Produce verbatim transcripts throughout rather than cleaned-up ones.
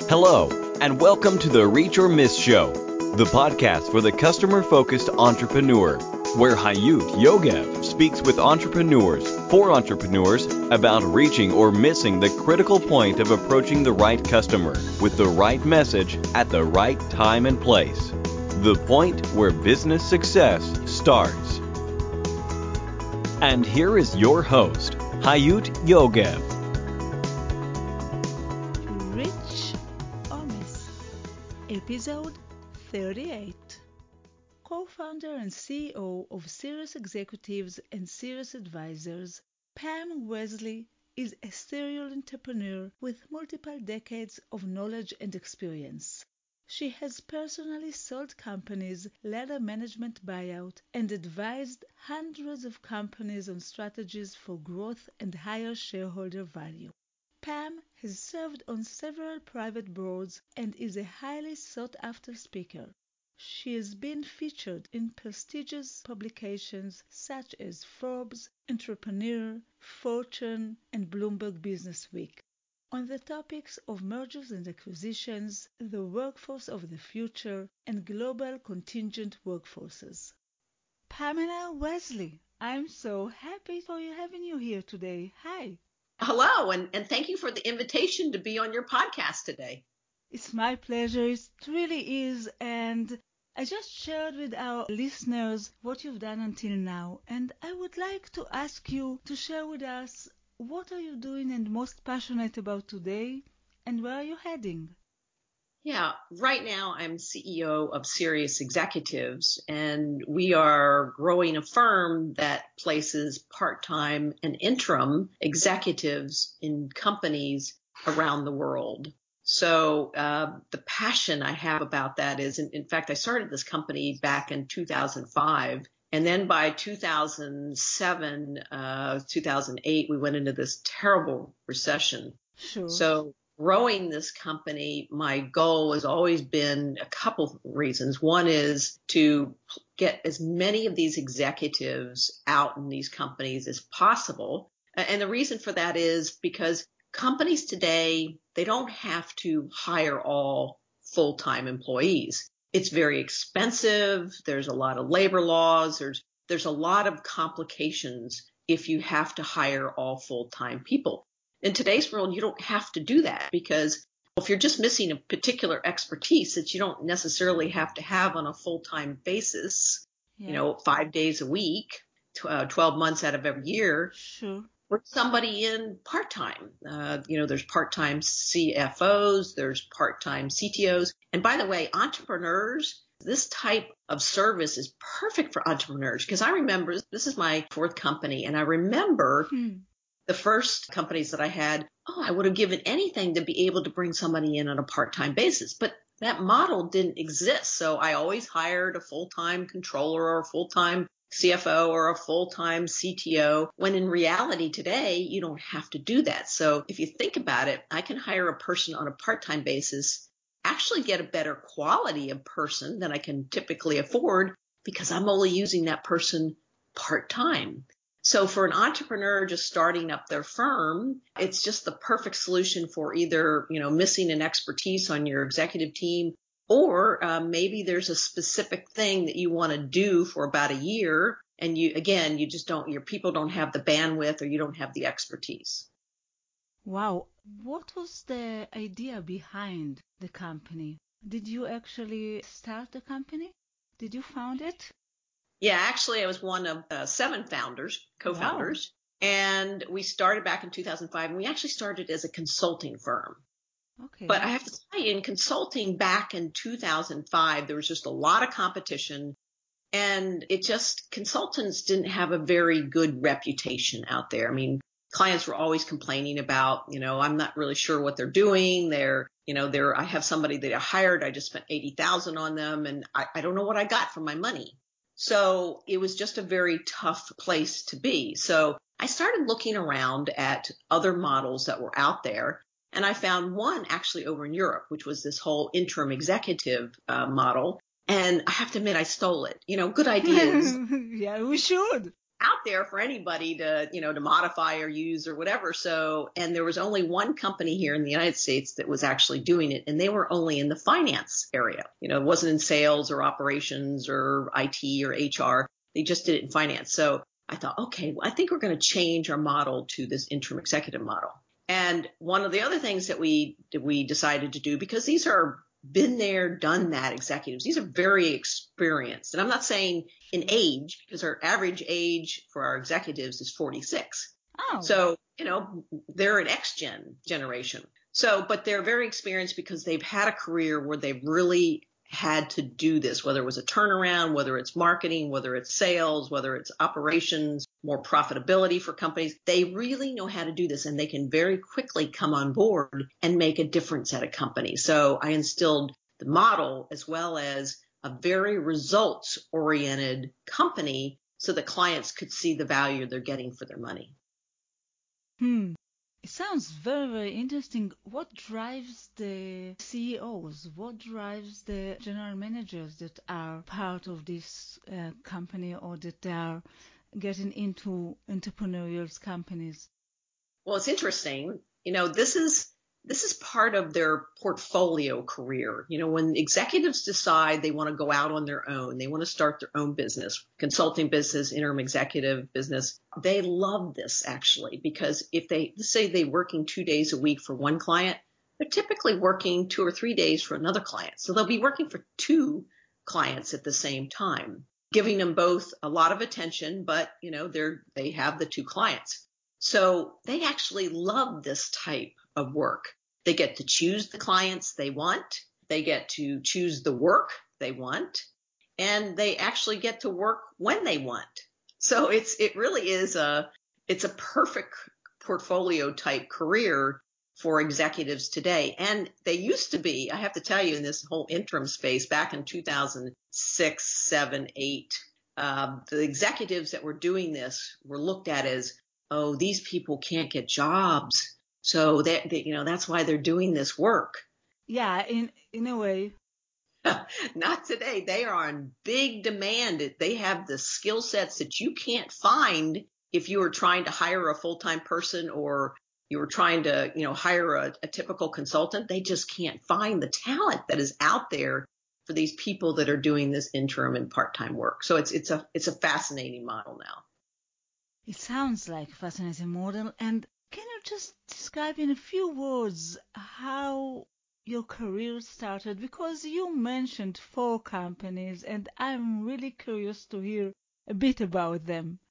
Hello, and welcome to the Reach or Miss Show, the podcast for the customer-focused entrepreneur, where Hayut Yogev speaks with entrepreneurs for entrepreneurs about reaching or missing the critical point of approaching the right customer with the right message at the right time and place. The point where business success starts. And here is your host, Hayut Yogev. Reach or Miss, Episode thirty-eight. Co-founder and C E O of Sirius Executives and Sirius Advisors, Pam Wesley is a serial entrepreneur with multiple decades of knowledge and experience. She has personally sold companies, led a management buyout, and advised hundreds of companies on strategies for growth and higher shareholder value. Pam has served on several private boards and is a highly sought-after speaker. She has been featured in prestigious publications such as Forbes, Entrepreneur, Fortune, and Bloomberg Businessweek on the topics of mergers and acquisitions, the workforce of the future, and global contingent workforces. Pamela Wesley, I'm so happy for you having you here today. Hi. Hello, and, and thank you for the invitation to be on your podcast today. It's my pleasure. It really is. And I just shared with our listeners what you've done until now. And I would like to ask you to share with us what are you doing and most passionate about today, and where are you heading? Yeah, right now I'm C E O of Sirius Executives, and we are growing a firm that places part-time and interim executives in companies around the world. So uh, the passion I have about that is, in, in fact, I started this company back in two thousand five. And then by two thousand seven, uh, two thousand eight, we went into this terrible recession. Sure. So growing this company, my goal has always been a couple of reasons. One is to get as many of these executives out in these companies as possible. And the reason for that is because companies today, they don't have to hire all full-time employees. It's very expensive. There's a lot of labor laws. There's there's a lot of complications if you have to hire all full-time people. In today's world, you don't have to do that because if you're just missing a particular expertise that you don't necessarily have to have on a full-time basis, yeah. you know, five days a week, uh, twelve months out of every year, Sure. Put somebody in part-time. Uh, you know, there's part-time C F Os, there's part-time C T Os. And by the way, entrepreneurs, this type of service is perfect for entrepreneurs because I remember this is my fourth company, and I remember Hmm. the first companies that I had, oh, I would have given anything to be able to bring somebody in on a part-time basis. But that model didn't exist. So I always hired a full-time controller or a full-time C F O or a full-time C T O, when in reality today, you don't have to do that. So if you think about it, I can hire a person on a part-time basis, actually get a better quality of person than I can typically afford because I'm only using that person part-time. So for an entrepreneur just starting up their firm, it's just the perfect solution for either, you know, missing an expertise on your executive team, or uh, maybe there's a specific thing that you want to do for about a year. And you, again, you just don't, your people don't have the bandwidth or you don't have the expertise. Wow. What was the idea behind the company? Did you actually start the company? Did you found it? Yeah, actually, I was one of uh, seven founders, co-founders, wow. And we started back in two thousand five, and we actually started as a consulting firm. Okay. But I have to tell you, in consulting back in two thousand five, there was just a lot of competition, and it just, consultants didn't have a very good reputation out there. I mean, clients were always complaining about, you know, I'm not really sure what they're doing. They're, you know, they're, I have somebody that I hired, I just spent eighty thousand on them, and I, I don't know what I got for my money. So it was just a very tough place to be. So I started looking around at other models that were out there, and I found one actually over in Europe, which was this whole interim executive uh, model. And I have to admit, I stole it. You know, good ideas. Yeah, we should. out there for anybody to, you know, to modify or use or whatever. So, and there was only one company here in the United States that was actually doing it, and they were only in the finance area. You know, it wasn't in sales or operations or I T or H R. They just did it in finance. So I thought, okay, well, I think we're going to change our model to this interim executive model. And one of the other things that we that we decided to do, because these are been there, done that executives, these are very experienced. And I'm not saying in age, because our average age for our executives is forty-six. Oh. So, you know, they're an X-gen generation. So, but they're very experienced because they've had a career where they've really had to do this, whether it was a turnaround, whether it's marketing, whether it's sales, whether it's operations, more profitability for companies. They really know how to do this, and they can very quickly come on board and make a difference at a company. So I instilled the model as well as a very results-oriented company so that clients could see the value they're getting for their money. Hmm. It sounds very, very interesting. What drives the C E Os? What drives the general managers that are part of this uh, company or that are getting into entrepreneurial companies? Well, it's interesting. You know, this is this is part of their portfolio career. You know, when executives decide they want to go out on their own, they want to start their own business, consulting business, interim executive business, they love this actually, because if they, let's say they're working two days a week for one client, they're typically working two or three days for another client. So they'll be working for two clients at the same time, giving them both a lot of attention, but you know, they're, they have the two clients. So they actually love this type of work. They get to choose the clients they want. They get to choose the work they want, and they actually get to work when they want. So it's, it really is a, it's a perfect portfolio type career for executives today. And they used to be, I have to tell you, in this whole interim space back in two thousand six, seven, eight, um, the executives that were doing this were looked at as, oh, these people can't get jobs. So that, that, you know, that's why they're doing this work. Yeah, in, in a way. Not today. They are in big demand. They have the skill sets that you can't find if you were trying to hire a full-time person or you were trying to, you know, hire a, a typical consultant. They just can't find the talent that is out there for these people that are doing this interim and part-time work. So it's, it's a, it's a fascinating model now. It sounds like a fascinating model. And can you just describe in a few words how your career started? Because you mentioned four companies, and I'm really curious to hear a bit about them.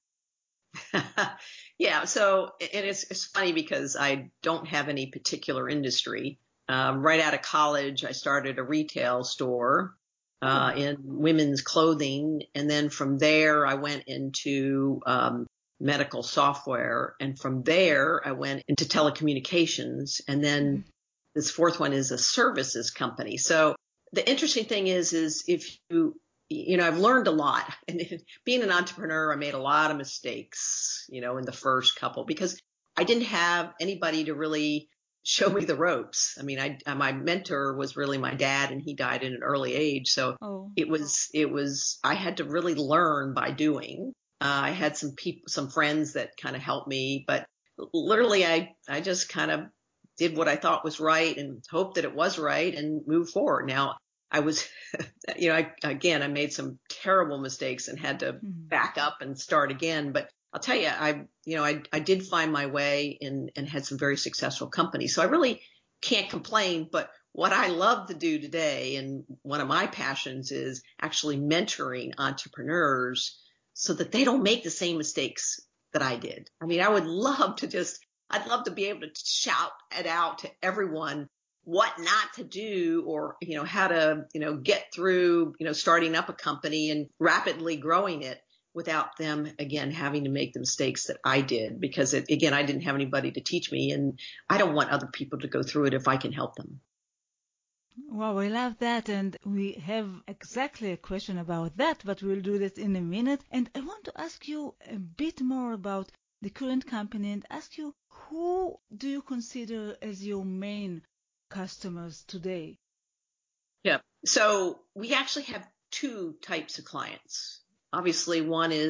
Yeah, so and it's, it's funny because I don't have any particular industry. Um, right out of college, I started a retail store uh, in women's clothing. And then from there, I went into um, medical software. And from there, I went into telecommunications. And then mm-hmm. this fourth one is a services company. So the interesting thing is, is if you, you know, I've learned a lot. And being an entrepreneur, I made a lot of mistakes, you know, in the first couple, because I didn't have anybody to really show me the ropes. I mean, I, my mentor was really my dad, and he died at an early age. So oh. it was, it was, I had to really learn by doing. Uh, I had some people, some friends that kind of helped me, but literally I, I just kind of did what I thought was right and hoped that it was right and moved forward. Now I was, you know, I, again, I made some terrible mistakes and had to mm-hmm. back up and start again. But I'll tell you, I, you know, I, I did find my way in, and had some very successful companies. So I really can't complain. But what I love to do today, and one of my passions, is actually mentoring entrepreneurs so that they don't make the same mistakes that I did. I mean, I would love to just, I'd love to be able to shout it out to everyone what not to do, or, you know, how to, you know, get through, you know, starting up a company and rapidly growing it without them, again, having to make the mistakes that I did, because it, again, I didn't have anybody to teach me, and I don't want other people to go through it if I can help them. Well, we love that, and we have exactly a question about that, but we'll do that in a minute. And I want to ask you a bit more about the current company and ask you, who do you consider as your main customers today? Yeah. So we actually have two types of clients. Obviously, one is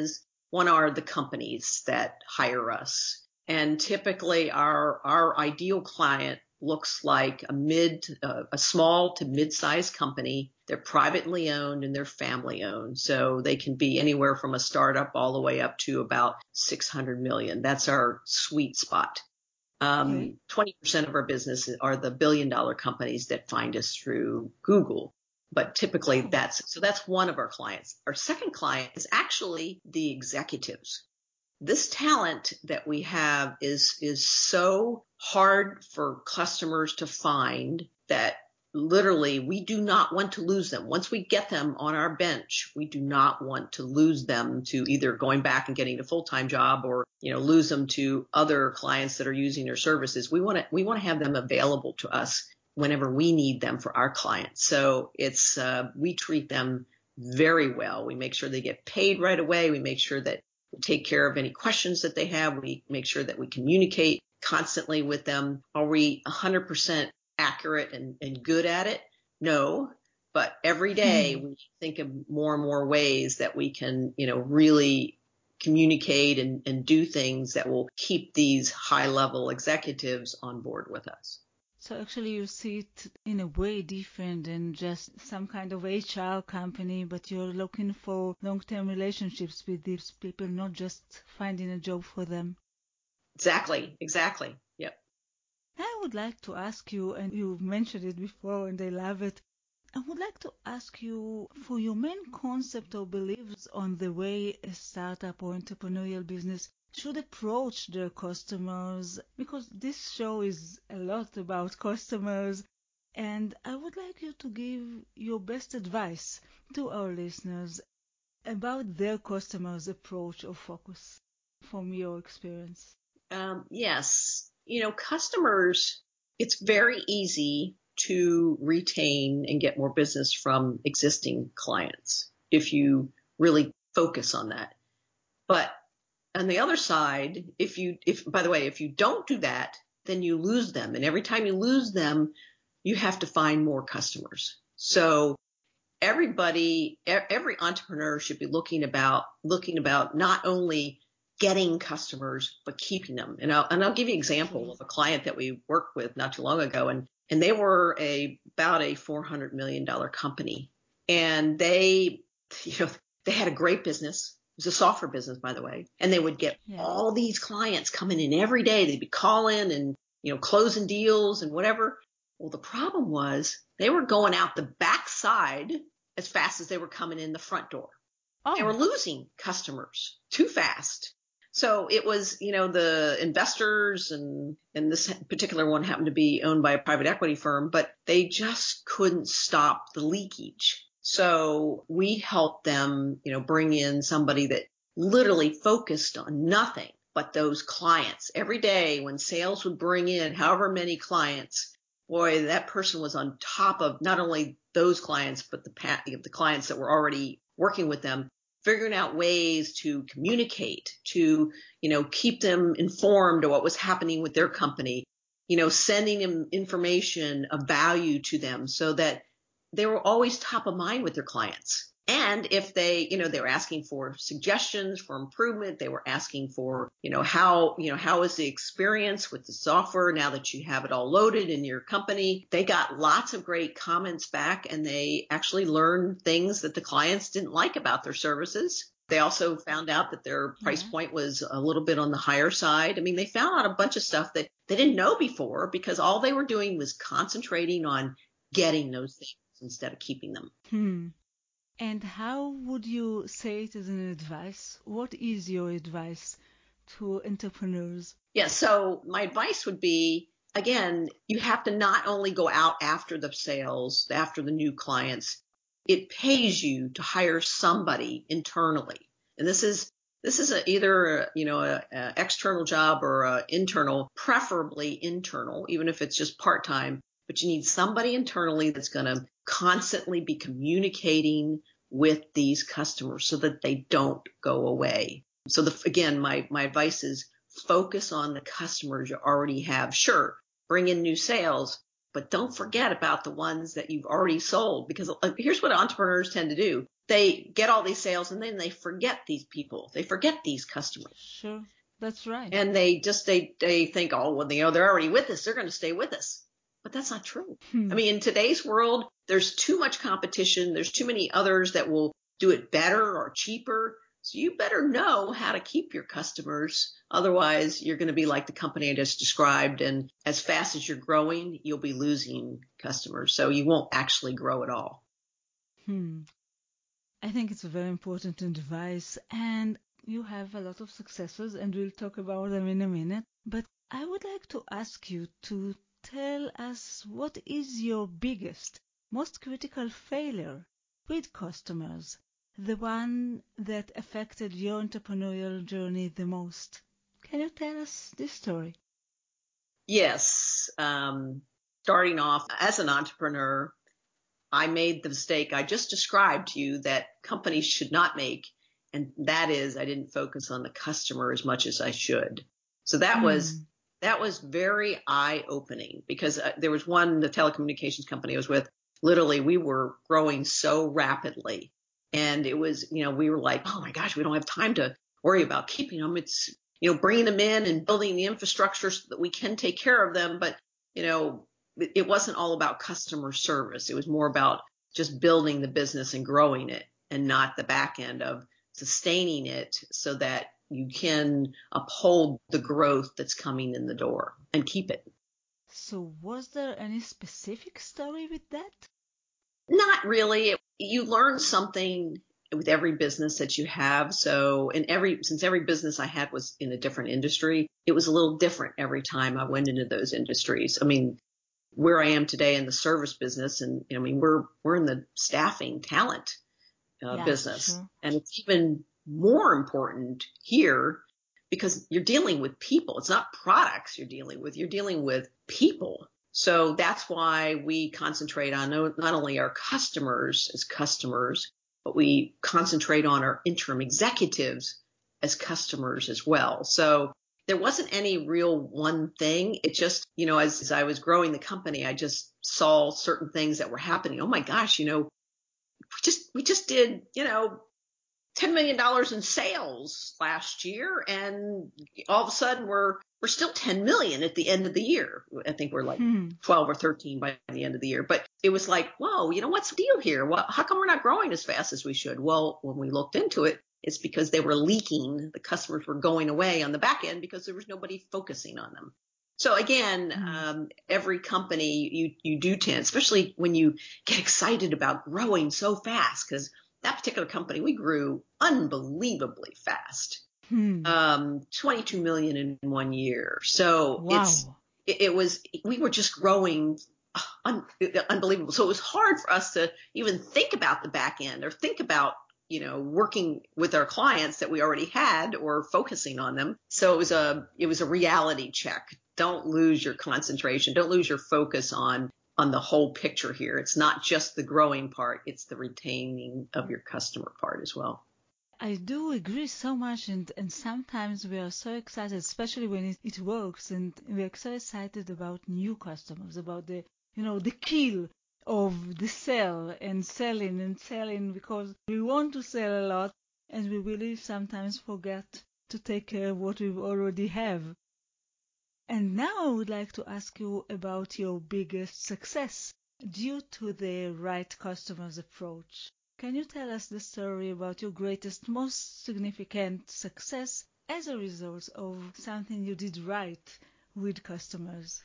one are the companies that hire us. And typically our, our ideal client looks like a mid, uh, a small to mid-sized company. They're privately owned and they're family owned. So they can be anywhere from a startup all the way up to about six hundred million. That's our sweet spot. Um, Okay. twenty percent of our business are the billion dollar companies that find us through Google. But typically Oh. that's, so that's one of our clients. Our second client is actually the executives. This talent that we have is, is so hard for customers to find that literally we do not want to lose them. Once we get them on our bench, we do not want to lose them to either going back and getting a full-time job or, you know, lose them to other clients that are using their services. We want to, we want to have them available to us whenever we need them for our clients. So it's, uh, we treat them very well. We make sure they get paid right away. We make sure that we take care of any questions that they have. We make sure that we communicate constantly with them. Are we one hundred percent accurate and, and good at it? No, but every day we think of more and more ways that we can, you know, really communicate and, and do things that will keep these high level executives on board with us. So actually you see it in a way different than just some kind of H R company, but you're looking for long-term relationships with these people, not just finding a job for them. Exactly, exactly. Yep. I would like to ask you, and you mentioned it before and I love it, I would like to ask you for your main concept or beliefs on the way a startup or entrepreneurial business should approach their customers, because this show is a lot about customers, and I would like you to give your best advice to our listeners about their customers' approach or focus from your experience. Um, yes. You know, customers, it's very easy to retain and get more business from existing clients if you really focus on that. But on the other side, if you, if, by the way, if you don't do that, then you lose them. And every time you lose them, you have to find more customers. So everybody, every entrepreneur should be looking about, looking about not only getting customers, but keeping them. And I'll, and I'll give you an example of a client that we worked with not too long ago. And, and they were a, about a four hundred million dollars company. And they, you know, they had a great business. It was a software business, by the way. And they would get Yeah. all these clients coming in every day. They'd be calling and, you know, closing deals and whatever. Well, the problem was they were going out the backside as fast as they were coming in the front door. Oh. They were losing customers too fast. So it was, you know, the investors and, and this particular one happened to be owned by a private equity firm, but they just couldn't stop the leakage. So we helped them, you know, bring in somebody that literally focused on nothing but those clients. Every day when sales would bring in however many clients, boy, that person was on top of not only those clients, but the, the clients that were already working with them, figuring out ways to communicate, to, you know, keep them informed of what was happening with their company, you know, sending them information of value to them so that they were always top of mind with their clients. And if they, you know, they were asking for suggestions for improvement, they were asking for, you know, how, you know, how is the experience with the software now that you have it all loaded in your company? They got lots of great comments back, and they actually learned things that the clients didn't like about their services. They also found out that their price Yeah. point was a little bit on the higher side. I mean, they found out a bunch of stuff that they didn't know before because all they were doing was concentrating on getting those things instead of keeping them. Hmm. And how would you say it as an advice? What is your advice to entrepreneurs? Yeah, so my advice would be, again, you have to not only go out after the sales, after the new clients. It pays you to hire somebody internally. And this is this is a, either a, you know, a, a external job or a internal, preferably internal, even if it's just part-time. But you need somebody internally that's going to constantly be communicating with these customers so that they don't go away. So the, again, my, my advice is focus on the customers you already have. Sure, bring in new sales, but don't forget about the ones that you've already sold, because here's what entrepreneurs tend to do. they get all these sales and then they forget these people. They forget these customers. Sure. That's right. And they just, they, they think, oh, well, you know, they're already with us. They're going to stay with us. But that's not true. Hmm. I mean, in today's world, there's too much competition. There's too many others that will do it better or cheaper. So you better know how to keep your customers. Otherwise, you're going to be like the company I just described. And as fast as you're growing, you'll be losing customers. So you won't actually grow at all. Hmm. I think it's a very important advice, and you have a lot of successes, and we'll talk about them in a minute. But I would like to ask you to tell us what is your biggest, most critical failure with customers, the one that affected your entrepreneurial journey the most. Can you tell us this story? Yes. Um, starting off as an entrepreneur, I made the mistake I just described to you that companies should not make. And that is, I didn't focus on the customer as much as I should. So that Hmm. was, that was very eye opening because uh, there was one, the telecommunications company I was with, literally we were growing so rapidly. And it was, you know, we were like, oh my gosh, we don't have time to worry about keeping them. It's, you know, bringing them in and building the infrastructure so that we can take care of them. But, you know, it wasn't all about customer service. It was more about just building the business and growing it and not the back end of sustaining it so that you can uphold the growth that's coming in the door and keep it. So was there any specific story with that? Not really. You learn something with every business that you have. So in every, since every business I had was in a different industry, it was a little different every time I went into those industries. I mean, where I am today in the service business, and I mean, we're, we're in the staffing talent uh, Yeah, business. sure. And it's even more important here because you're dealing with people. It's not products you're dealing with. You're dealing with people. So that's why we concentrate on no, not only our customers as customers, but we concentrate on our interim executives as customers as well. So there wasn't any real one thing. It just, you know, as, as I was growing the company, I just saw certain things that were happening. Oh my gosh, you know, we just, we just did, you know, ten million dollars in sales last year. And all of a sudden we're, we're still ten million at the end of the year. I think we're like Hmm. twelve or thirteen by the end of the year. But it was like, whoa, you know, what's the deal here? Well, how come we're not growing as fast as we should? Well, when we looked into it, it's because they were leaking. The customers were going away on the back end because there was nobody focusing on them. So again, Hmm. um, every company you, you do tend, especially when you get excited about growing so fast, because that particular company, we grew unbelievably fast. Hmm. Um, twenty-two million in one year. So Wow. it's, it, it was, we were just growing un, unbelievable. So it was hard for us to even think about the back end or think about, you know, working with our clients that we already had or focusing on them. So it was a, it was a reality check. Don't lose your concentration. Don't lose your focus on, on the whole picture here. It's not just the growing part. It's the retaining of your customer part as well. I do agree so much, and, and sometimes we are so excited, especially when it, it works, and we are so excited about new customers, about the, you know, the kill of the sell and selling and selling because we want to sell a lot, and we really sometimes forget to take care of what we already have. And now I would like to ask you about your biggest success due to the right customers approach. Can you tell us the story about your greatest, most significant success as a result of something you did right with customers?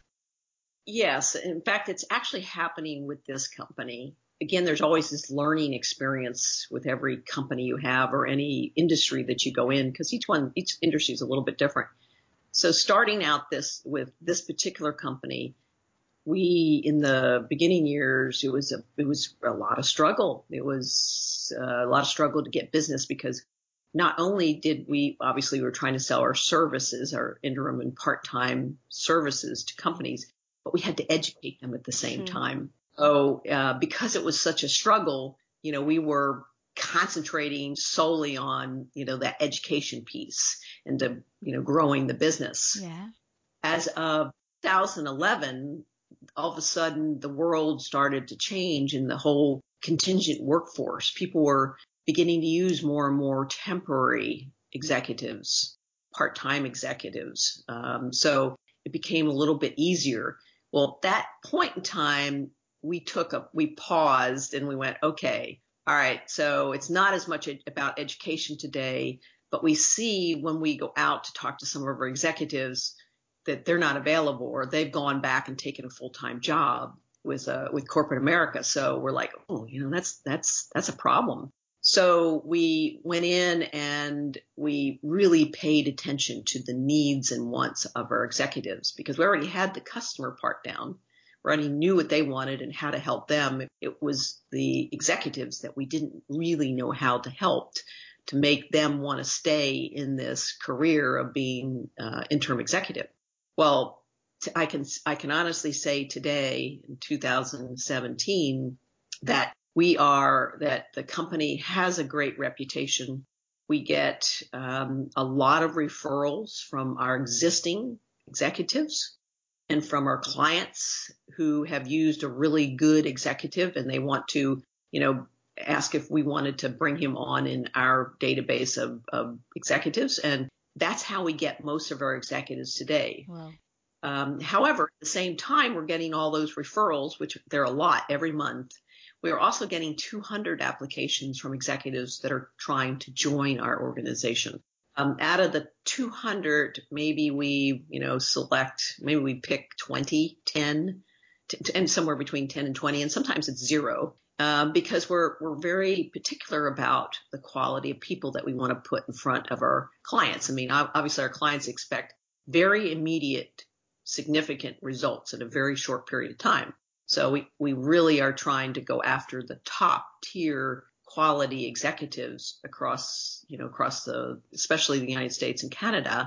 Yes. In fact, it's actually happening with this company. Again, there's always this learning experience with every company you have or any industry that you go in because each one, each industry is a little bit different. So starting out this with this particular company, we, in the beginning years, it was a, it was a lot of struggle. It was a lot of struggle to get business because not only did we, obviously we were trying to sell our services, our interim and part-time services to companies, but we had to educate them at the same Sure. time. So, uh, because it was such a struggle, you know, we were concentrating solely on, you know, that education piece and to, you know, growing the business. Yeah. As of two thousand eleven, all of a sudden the world started to change in the whole contingent workforce. People were beginning to use more and more temporary executives, part-time executives. Um, so it became a little bit easier. Well, at that point in time, we took a, we paused and we went, okay, all right, so it's not as much about education today, but we see when we go out to talk to some of our executives that they're not available or they've gone back and taken a full-time job with uh, with corporate America. So we're like, oh, you know, that's that's that's a problem. So we went in and we really paid attention to the needs and wants of our executives because we already had the customer part down. We already knew what they wanted and how to help them. It was the executives that we didn't really know how to help to make them want to stay in this career of being uh, interim executive. Well, I can I can honestly say today in two thousand seventeen that we are that the company has a great reputation. We get um, a lot of referrals from our existing executives and from our clients who have used a really good executive and they want to, you know, ask if we wanted to bring him on in our database of, of executives. And that's how we get most of our executives today. Wow. Um, however, at the same time, we're getting all those referrals, which there are a lot every month. We are also getting two hundred applications from executives that are trying to join our organization. Um, out of the two hundred, maybe we, you know, select, maybe we pick twenty, ten, t- and somewhere between ten and twenty, and sometimes it's zero, um, because we're we're very particular about the quality of people that we want to put in front of our clients. I mean, obviously, our clients expect very immediate, significant results in a very short period of time. So we, we really are trying to go after the top tier quality executives across, you know, across the, especially the United States and Canada,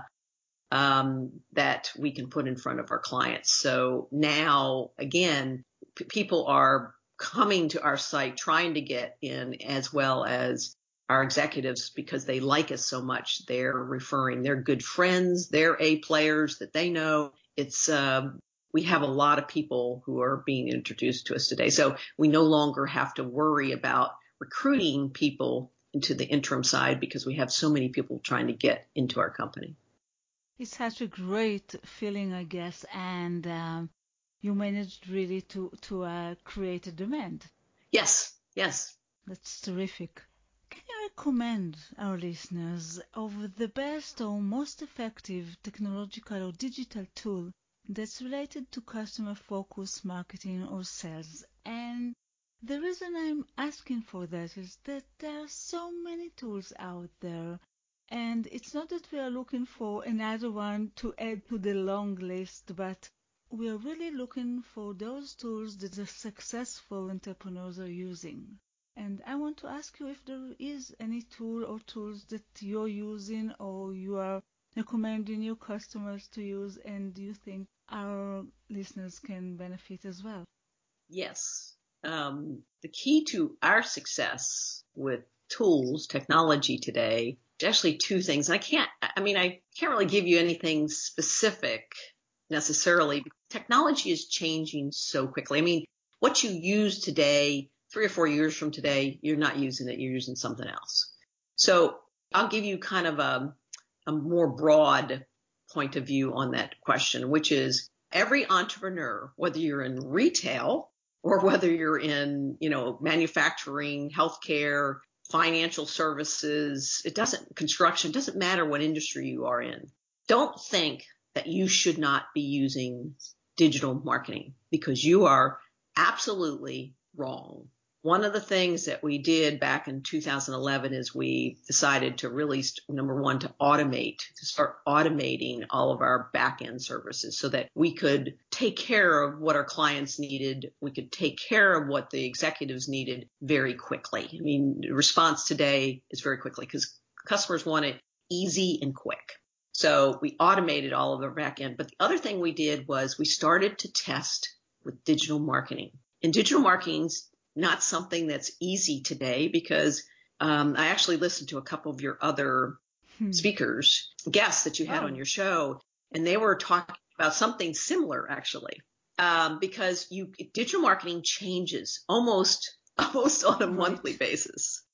um, that we can put in front of our clients. So now, again, p- people are coming to our site trying to get in as well as our executives because they like us so much. They're referring, they're good friends, they're A players that they know. It's, um, we have a lot of people who are being introduced to us today. So we no longer have to worry about recruiting people into the interim side because we have so many people trying to get into our company. It's such a great feeling, I guess, and um, you managed really to, to uh, create a demand. Yes, yes. That's terrific. Can you recommend our listeners of the best or most effective technological or digital tool that's related to customer-focused marketing or sales? And the reason I'm asking for that is that there are so many tools out there, and it's not that we are looking for another one to add to the long list, but we are really looking for those tools that the successful entrepreneurs are using. And I want to ask you if there is any tool or tools that you're using or you are recommending your customers to use and you think our listeners can benefit as well. Yes. Um, the key to our success with tools, technology today, is actually two things. And I can't, I mean, I can't really give you anything specific necessarily. Technology is changing so quickly. I mean, what you use today, three or four years from today, you're not using it, you're using something else. So I'll give you kind of a, a more broad point of view on that question, which is every entrepreneur, whether you're in retail or whether you're in, you know, manufacturing, healthcare, financial services, it doesn't, construction, it doesn't matter what industry you are in. Don't think that you should not be using digital marketing because you are absolutely wrong. One of the things that we did back in two thousand eleven is we decided to really, number one, to automate, to start automating all of our back-end services so that we could take care of what our clients needed. We could take care of what the executives needed very quickly. I mean, the response today is very quickly because customers want it easy and quick. So we automated all of our back-end. But the other thing we did was we started to test with digital marketing. And digital marketing's not something that's easy today because um, I actually listened to a couple of your other hmm. speakers, guests that you had oh. on your show, and they were talking about something similar actually, um, because you digital marketing changes almost almost on a right. monthly basis.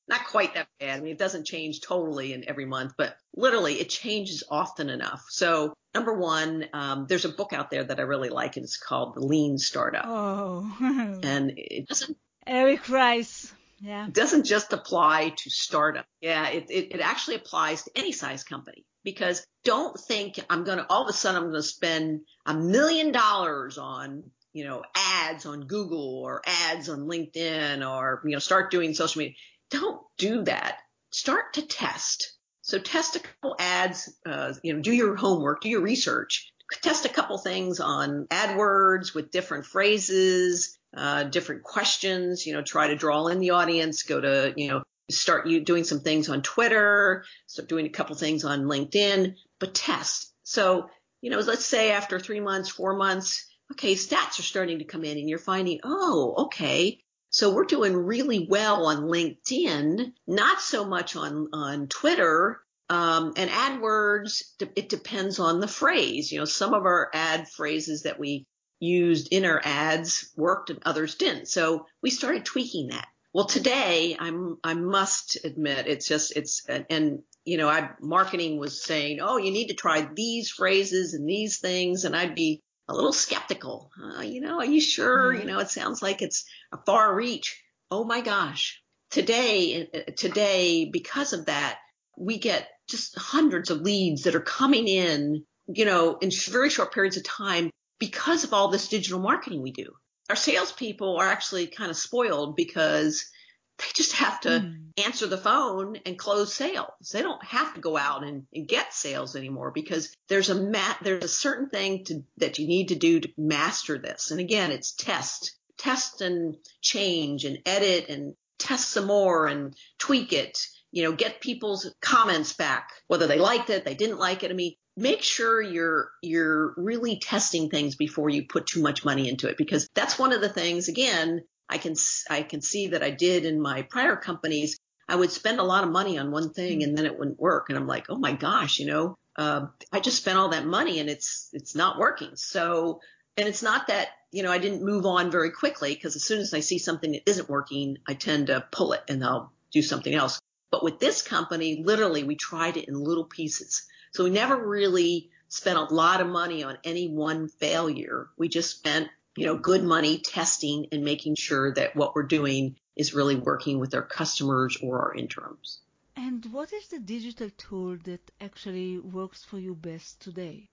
not quite that bad. I mean, it doesn't change totally in every month, but literally it changes often enough. So number one, um, there's a book out there that I really like, and it's called The Lean Startup. Oh, and it doesn't Eric Rice. Yeah. It doesn't just apply to startup. Yeah, it, it, it actually applies to any size company, because don't think I'm going to, all of a sudden I'm going to spend a million dollars on, you know, ads on Google or ads on LinkedIn, or, you know, start doing social media. Don't do that. Start to test. So test a couple ads, uh, you know, do your homework, do your research, test a couple things on AdWords with different phrases, uh, different questions, you know, try to draw in the audience, go to, you know, start you doing some things on Twitter, start doing a couple things on LinkedIn, but test. So, you know, let's say after three months, four months, okay, stats are starting to come in and you're finding, oh, okay, so we're doing really well on LinkedIn, not so much on, on Twitter. Um, and AdWords, it depends on the phrase. You know, some of our ad phrases that we used in our ads worked and others didn't. So we started tweaking that. Well, today I'm, I must admit, it's just, it's, and, and you know, I, marketing was saying, oh, you need to try these phrases and these things. And I'd be a little skeptical. Uh, you know, are you sure? Yeah. You know, it sounds like it's a far reach. Oh my gosh. Today, today, because of that, we get just hundreds of leads that are coming in, you know, in very short periods of time because of all this digital marketing we do. Our salespeople are actually kind of spoiled because they just have to Hmm. answer the phone and close sales. They don't have to go out and, and get sales anymore, because there's a ma- there's a certain thing to, that you need to do to master this. And again, it's test, test and change and edit and test some more and tweak it. You know, get people's comments back, whether they liked it, they didn't like it. I mean, make sure you're you're really testing things before you put too much money into it, because that's one of the things, again, I can I can see that I did in my prior companies. I would spend a lot of money on one thing and then it wouldn't work. And I'm like, oh my gosh, you know, uh, I just spent all that money and it's it's not working. So, and it's not that, you know, I didn't move on very quickly, because as soon as I see something that isn't working, I tend to pull it and I'll do something else. But with this company, literally, we tried it in little pieces. So we never really spent a lot of money on any one failure. We just spent, you know, good money testing and making sure that what we're doing is really working with our customers or our interims. And what is the digital tool that actually works for you best today?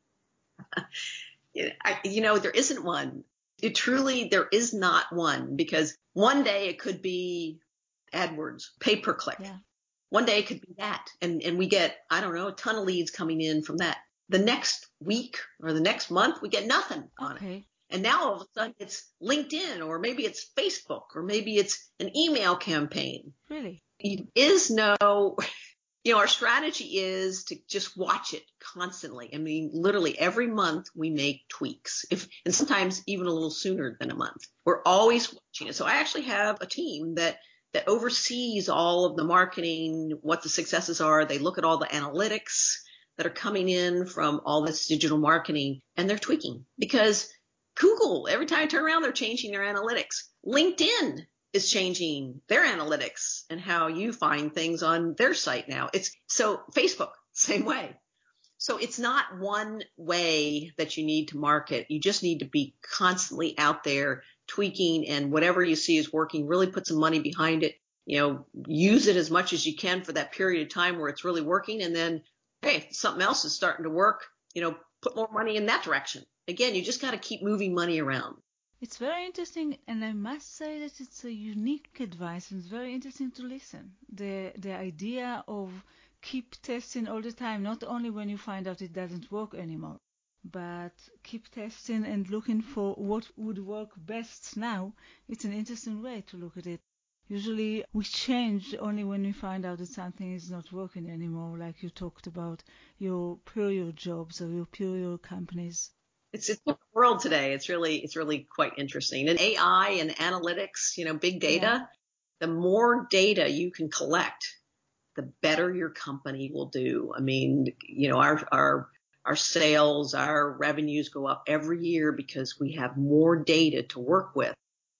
I, you know, there isn't one. It truly, there is not one, because one day it could be AdWords, pay per click. Yeah. One day it could be that. And, and we get, I don't know, a ton of leads coming in from that. The next week or the next month, we get nothing on it. Okay. And now all of a sudden it's LinkedIn, or maybe it's Facebook, or maybe it's an email campaign. Really? There is no, you know, our strategy is to just watch it constantly. I mean, literally every month we make tweaks, if, and sometimes even a little sooner than a month. We're always watching it. So I actually have a team that that oversees all of the marketing, what the successes are. They look at all the analytics that are coming in from all this digital marketing, and they're tweaking, because Google, every time I turn around, they're changing their analytics. LinkedIn is changing their analytics and how you find things on their site now. It's so Facebook, same way. So it's not one way that you need to market. You just need to be constantly out there tweaking, and whatever you see is working, really put some money behind it. You know, use it as much as you can for that period of time where it's really working. And then, hey, something else is starting to work, you know, put more money in that direction. Again, you just got to keep moving money around. It's very interesting, and I must say that it's a unique advice, and it's very interesting to listen. The the idea of keep testing all the time, not only when you find out it doesn't work anymore, but keep testing and looking for what would work best now. It's an interesting way to look at it. Usually we change only when we find out that something is not working anymore, like you talked about your period jobs or your period companies. It's it's the world today. It's really it's really quite interesting. And A I and analytics, you know, big data, Yeah. the more data you can collect, the better your company will do. I mean, you know, our our our sales, our revenues go up every year because we have more data to work with.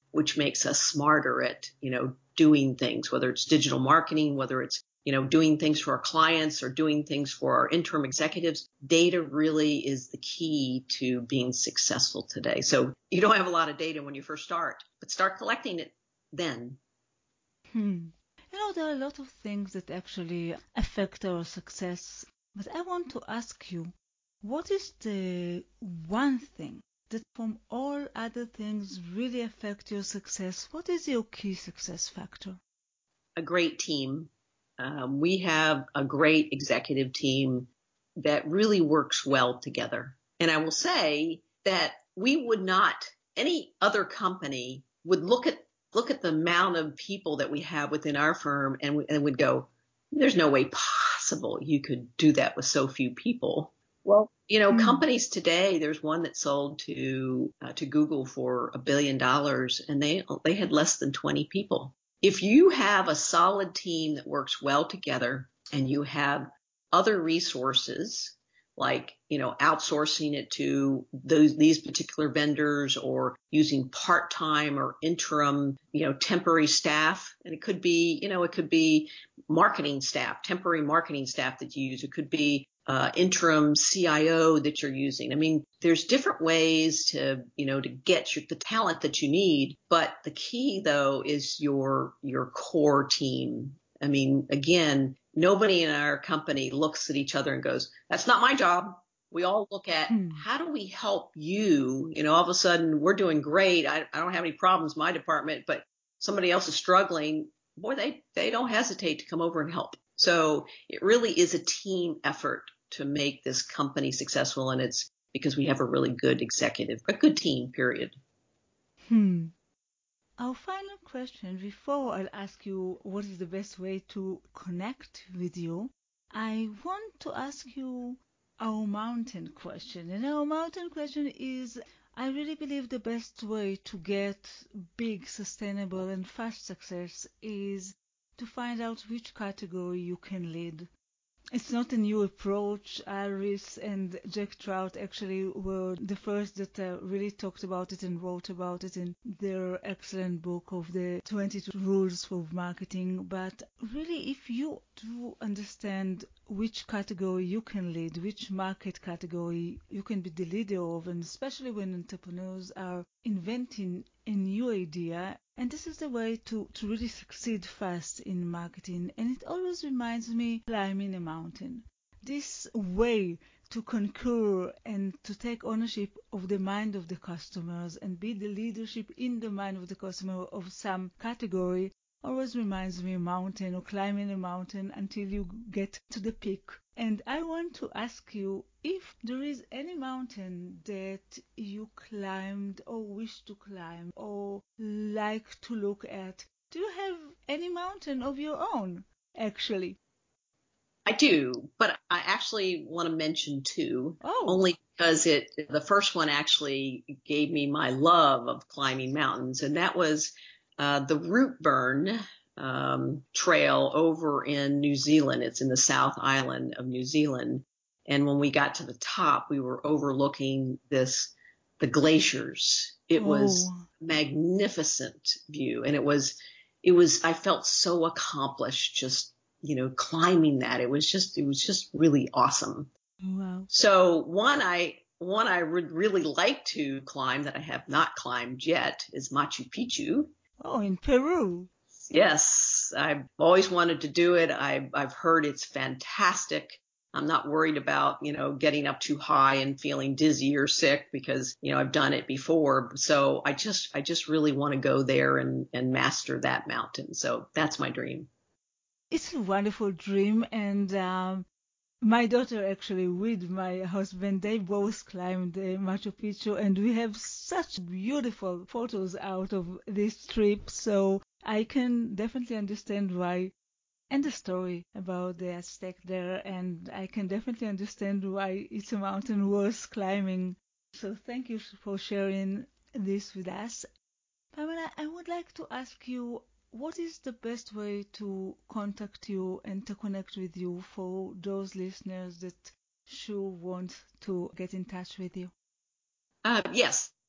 which makes us smarter at, you know, doing things, whether it's digital marketing, whether it's, you know, doing things for our clients or doing things for our interim executives. Data really is the key to being successful today. So you don't have a lot of data when you first start, but start collecting it then. Hmm. You know, there are a lot of things that actually affect our success, but I want to ask you, what is the one thing that from all other things really affect your success? What is your key success factor? A great team. Um, we have a great executive team that really works well together. And I will say that we would not, any other company would look at look at the amount of people that we have within our firm and, and would go, there's no way possible you could do that with so few people. Well, you know, Hmm. companies today, there's one that sold to uh, to Google for a billion dollars, and they they had less than twenty people. If you have a solid team that works well together and you have other resources like, you know, outsourcing it to those, these particular vendors or using part-time or interim, you know, temporary staff. And it could be, you know, it could be marketing staff, temporary marketing staff that you use. It could be uh, interim C I O that you're using. I mean, there's different ways to, you know, to get your, the talent that you need. But the key, though, is your your core team. I mean, again, nobody in our company looks at each other and goes, that's not my job. We all look at Hmm. how do we help you? You know, all of a sudden we're doing great. I, I don't have any problems in my department, but somebody else is struggling. Boy, they, they don't hesitate to come over and help. So it really is a team effort to make this company successful. And it's because we have a really good executive, a good team, period. Hmm. Our final question before I'll ask you what is the best way to connect with you, I want to ask you our mountain question. And our mountain question is, I really believe the best way to get big, sustainable, and fast success is to find out which category you can lead. It's not a new approach. Iris and Jack Trout actually were the first that uh, really talked about it and wrote about it in their excellent book of the twenty-two Rules for Marketing. But really, if you do understand which category you can lead, which market category you can be the leader of, and especially when entrepreneurs are inventing a new idea, and this is the way to, to really succeed fast in marketing. And it always reminds me climbing a mountain. This way to conquer and to take ownership of the mind of the customers and be the leadership in the mind of the customer of some category always reminds me of a mountain or climbing a mountain until you get to the peak. And I want to ask you if there is any mountain that you climbed or wish to climb or like to look at. Do you have any mountain of your own, actually? I do, but I actually want to mention two, Oh, only because it, the first one actually gave me my love of climbing mountains, and that was uh, the Routeburn um, Trail over in New Zealand. It's in the South Island of New Zealand. And when we got to the top, we were overlooking this, the glaciers. It was oh, magnificent view. And it was, it was, I felt so accomplished just, you know, climbing that. It was just, it was just really awesome. wow. So one I, one I would really like to climb that I have not climbed yet is Machu Picchu. Oh, in Peru. Yes, I've always wanted to do it. I've, I've heard it's fantastic. I'm not worried about, you know, getting up too high and feeling dizzy or sick because, you know, I've done it before. So I just, I just really want to go there and, and master that mountain. So that's my dream. It's a wonderful dream, and um, my daughter actually with my husband, they both climbed uh, Machu Picchu, and we have such beautiful photos out of this trip. So I can definitely understand why, and the story about the Aztec there, and I can definitely understand why it's a mountain worth climbing. So thank you for sharing this with us. Pamela, I would like to ask you, what is the best way to contact you and to connect with you for those listeners that sure want to get in touch with you? Uh, yes,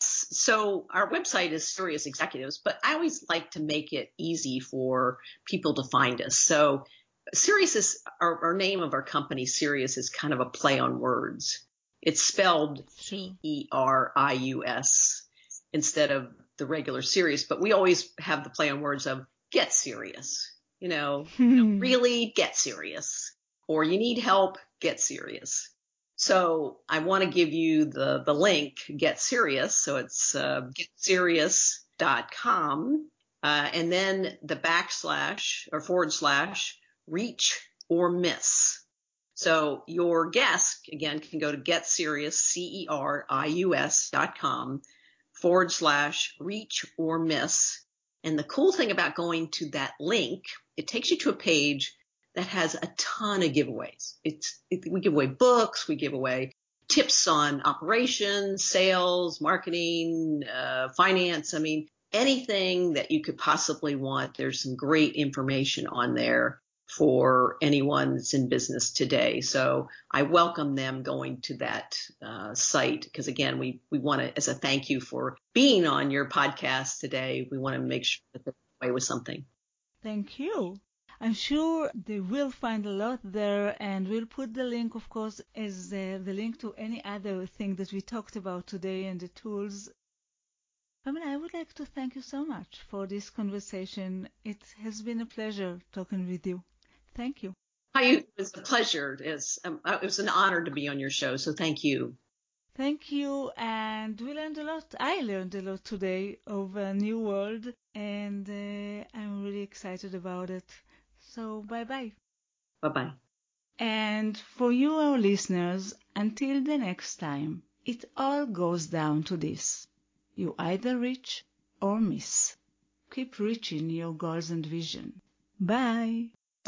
So our website is Serious Executives, but I always like to make it easy for people to find us. So Serious is our, our name of our company. Serious is kind of a play on words. It's spelled C E R I U S instead of the regular serious, but we always have the play on words of get serious, you know, really get serious, or you need help, get serious. So I want to give you the, the link, Get Serious. So it's uh, get serious dot com uh, and then the backslash or forward slash reach or miss. So your guest, again, can go to Get Serious, C E R I U S dot com forward slash reach or miss. And the cool thing about going to that link, it takes you to a page that has a ton of giveaways. It's it, we give away books, we give away tips on operations, sales, marketing, uh, finance. I mean, anything that you could possibly want. There's some great information on there for anyone that's in business today. So I welcome them going to that uh, site because, again, we, we want to, as a thank you for being on your podcast today, we want to make sure that they're away with something. Thank you. I'm sure they will find a lot there, and we'll put the link, of course, as uh, the link to any other thing that we talked about today and the tools. I mean, I would like to thank you so much for this conversation. It has been a pleasure talking with you. Thank you. It was a pleasure. It's, um, it was an honor to be on your show, so thank you. Thank you, and we learned a lot. I learned a lot today of a new world, and uh, I'm really excited about it. So bye-bye. Bye-bye. And for you, our listeners, until the next time, it all goes down to this. You either reach or miss. Keep reaching your goals and vision. Bye.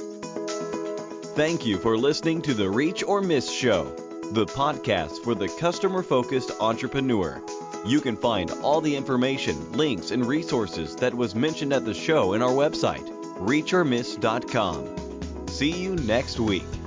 Thank you for listening to the Reach or Miss Show, the podcast for the customer-focused entrepreneur. You can find all the information, links, and resources that was mentioned at the show in our website, reach or miss dot com. See you next week.